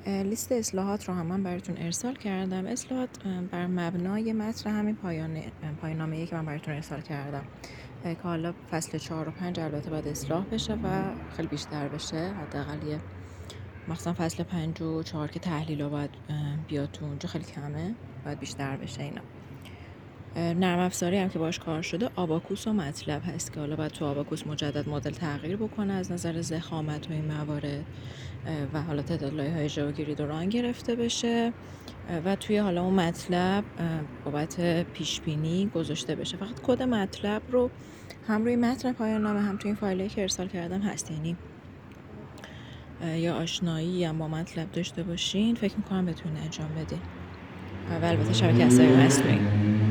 لیست اصلاحات رو هم من براتون ارسال کردم. اصلاحات بر مبنای متن همین پایان‌نامه‌ای که من براتون ارسال کردم که حالا فصل 4 و 5 البته باید اصلاح بشه و خیلی بیشتر بشه، حداقل یه مثلا فصل 5 و 4 که تحلیل‌ها باید بیاد تو اونجا خیلی کمه، باید بیشتر بشه اینا. نرم افزاری هم که باش کار شده آباکوس و مطلب هست که حالا باید تو آباکوس مجدد مدل تغییر بکنه از نظر ضخامت و این موارد و حالا تعداد لایه‌های ژئوگرید و ران گرفته بشه و توی حالا اون مطلب بابت پیش بینی گذاشته بشه. فقط کد مطلب رو هم روی متن پایان نامه هم توی این فایلی که ارسال کردم هست، یعنی یا آشنایی هم با مطلب داشته باشین فکر میکنم بتونین انجام بدین و البته شبکه عصبی مصنوعی.